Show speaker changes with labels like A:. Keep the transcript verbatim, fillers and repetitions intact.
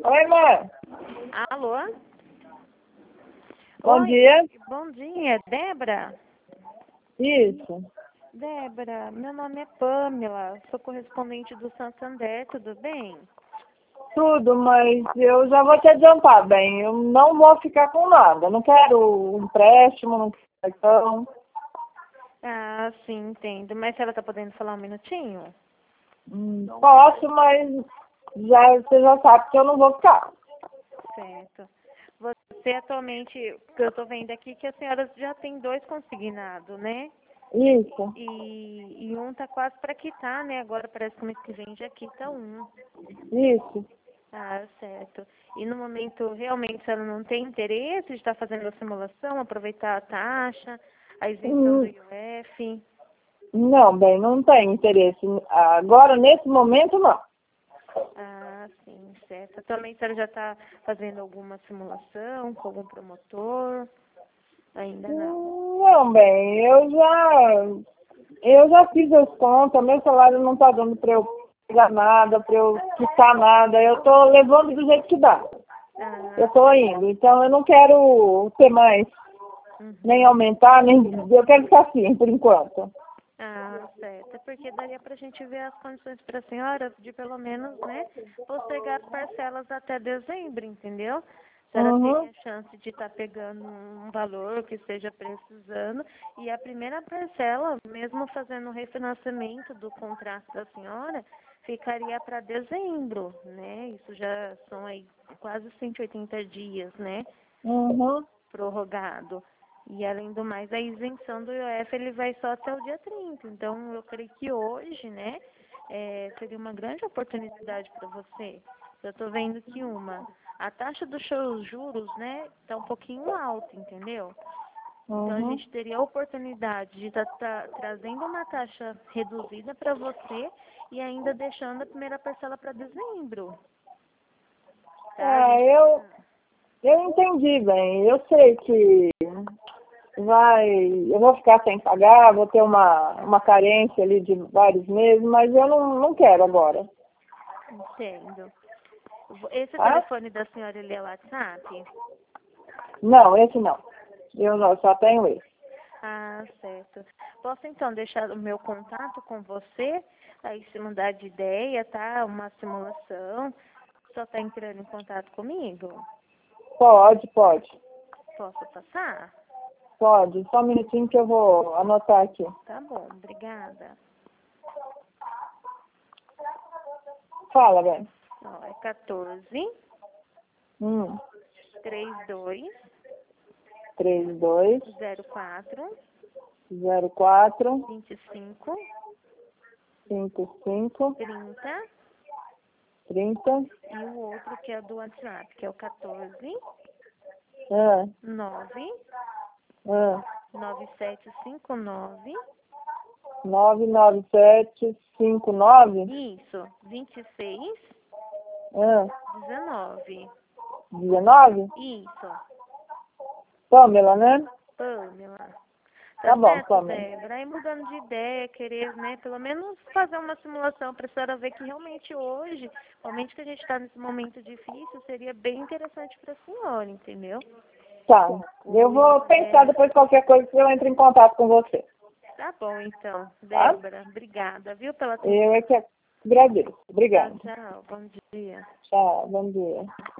A: Oi, mãe.
B: Alô?
A: Bom
B: Oi,
A: dia.
B: bom dia, Débora?
A: Isso.
B: Débora, meu nome é Pamela, sou correspondente do Santander, tudo bem?
A: Tudo, mas eu já vou te adiantar, bem. Eu não vou ficar com nada. Não quero um empréstimo, não quero cartão.
B: Ah, sim, entendo. Mas ela tá podendo falar um minutinho?
A: Hum, Posso, mas já, você já sabe que eu não vou ficar.
B: Certo. Você atualmente, que eu tô vendo aqui, que a senhora já tem dois consignados, né?
A: Isso.
B: E, e um tá quase para quitar, né? Agora parece que mês que vem já quita um.
A: Isso.
B: Ah, certo. E no momento, realmente, a senhora não tem interesse de estar fazendo a simulação, aproveitar a taxa, a isenção do
A: Hum,
B: I O F?
A: Não, bem, não tem interesse. Agora, nesse momento, não.
B: Ah, sim, certo. Atualmente a senhora já está fazendo alguma simulação com algum promotor? Ainda não.
A: Hum, Não, bem, eu já, eu já fiz as contas, meu salário não está dando para eu pegar nada, para eu quitar nada. Eu estou levando do jeito que dá. Eu
B: Ah,
A: estou indo, então eu não quero ter mais,
B: uhum.
A: nem aumentar, nem. Eu quero ficar assim, por enquanto.
B: Ah, certo. É porque daria para a gente ver as condições para a senhora de pelo menos, né, postergar as parcelas até dezembro, entendeu? A senhora
A: Uhum.
B: tem a chance de estar pegando um valor que esteja precisando e a primeira parcela, mesmo fazendo o refinanciamento do contrato da senhora, ficaria para dezembro, né? Isso já são aí quase cento e oitenta dias, né?
A: Uhum.
B: Prorrogado. E além do mais, a isenção do I O F ele vai só até o dia trinta. Então, eu creio que hoje, né, é, seria uma grande oportunidade para você. Eu estou vendo que uma, a taxa dos seus juros, né, está um pouquinho alta, entendeu? Então, a
A: Uhum.
B: gente teria a oportunidade de estar trazendo uma taxa reduzida para você e ainda deixando a primeira parcela para dezembro. Tá? A gente...
A: É, eu, eu entendi bem. Eu sei que vai, eu vou ficar sem pagar, vou ter uma, uma carência ali de vários meses, mas eu não, não quero agora.
B: Entendo. Esse
A: Tá?
B: telefone da senhora, ele é WhatsApp?
A: Não, esse não. Eu não, só tenho esse.
B: Ah, certo. Posso então deixar o meu contato com você? Aí se mudar de ideia, tá? Uma simulação. Só tá entrando em contato comigo?
A: Pode, pode.
B: Posso passar?
A: Pode. Só um minutinho que eu vou anotar aqui.
B: Tá bom, obrigada.
A: Fala, bem.
B: Ó, é quatorze,
A: Hum.
B: trinta e dois,
A: três dois
B: zero quatro,
A: zero quatro
B: vinte e cinco,
A: cinco cinco
B: trinta
A: trinta.
B: e o outro que é do WhatsApp, que é o quatorze,
A: Ah,
B: nove,
A: ah.
B: nove sete cinco nove.
A: nove nove sete cinco nove.
B: Isso, vinte e seis,
A: Ah,
B: dezenove.
A: dezenove.
B: Isso,
A: Pamela, né?
B: Pamela.
A: Tá
B: Tá
A: bom,
B: certo,
A: Pamela.
B: Débora? Aí mudando de ideia, querer, né, pelo menos fazer uma simulação para a senhora ver que realmente hoje, realmente que a gente está nesse momento difícil, seria bem interessante para a senhora, entendeu?
A: Tá. Eu
B: O
A: vou pensar
B: é,
A: depois qualquer coisa que eu entre em contato com você.
B: tá bom, então,
A: Tá?
B: Débora. Obrigada, viu, pela
A: Eu
B: atenção.
A: é que agradeço.
B: Tchau,
A: Obrigada.
B: tchau. Bom dia.
A: Tchau. Bom dia.